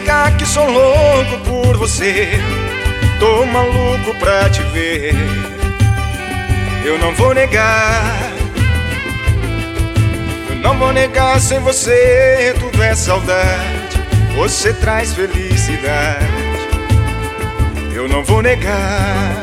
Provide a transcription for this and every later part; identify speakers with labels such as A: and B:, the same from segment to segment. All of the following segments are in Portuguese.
A: negar que sou louco por você. Tô maluco pra te ver. Eu não vou negar. Eu não vou negar, sem você tudo é saudade. Você traz felicidade. Eu não vou negar.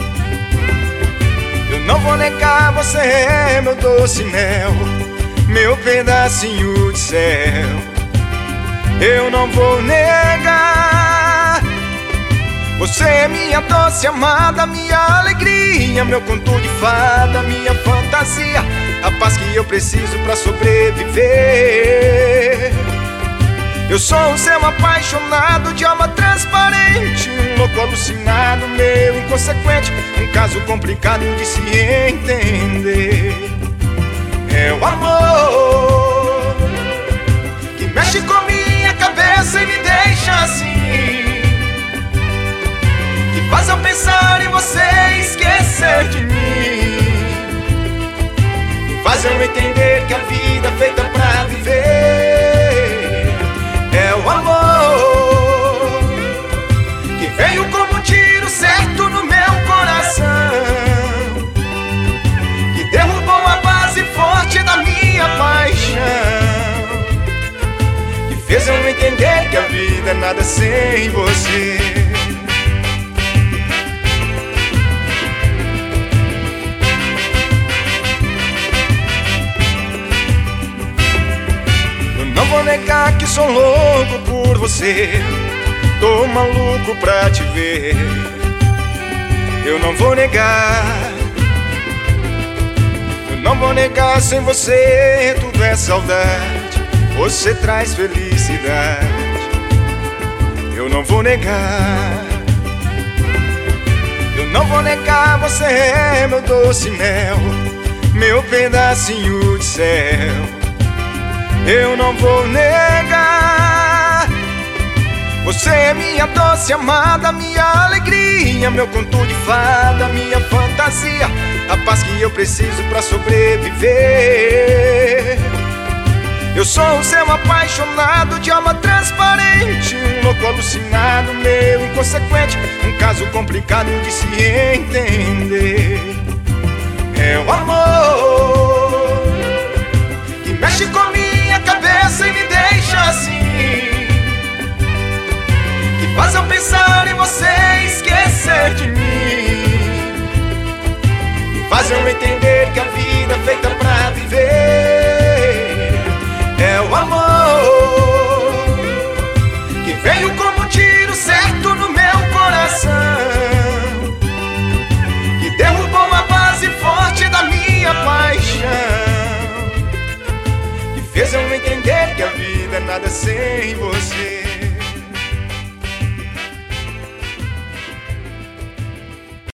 A: Eu não vou negar, você é meu doce mel, meu pedacinho de céu. Eu não vou negar. Você é minha doce amada, minha alegria, meu conto de fada, minha fantasia, a paz que eu preciso pra sobreviver. Eu sou um seu apaixonado de alma transparente, um louco alucinado, meio inconsequente, um caso complicado de se entender. É o amor que mexe com minha cabeça e me deixa assim, que faz eu pensar em você e esquecer de mim, que faz eu entender que a vida é feita pra viver. É o amor que veio como um tiro certo no meu coração, que derrubou a base forte da minha paixão, que fez eu entender que a vida é nada sem você. Não vou negar que sou louco por você. Tô maluco pra te ver. Eu não vou negar. Eu não vou negar, sem você tudo é saudade. Você traz felicidade. Eu não vou negar. Eu não vou negar, você é meu doce mel, meu pedacinho de céu. Eu não vou negar. Você é minha doce amada, minha alegria, meu conto de fada, minha fantasia, a paz que eu preciso pra sobreviver. Eu sou um seu apaixonado de alma transparente, um louco alucinado, meio inconsequente, um caso complicado de se entender. É o amor que mexe comigo cabeça e me deixa assim, que faz eu pensar em você e esquecer de mim, que faz eu entender que a vida é feita pra viver. É o amor que veio como um tiro certo no meu coração, que derrubou a base forte da minha paixão, fez eu entender que a vida é nada sem você.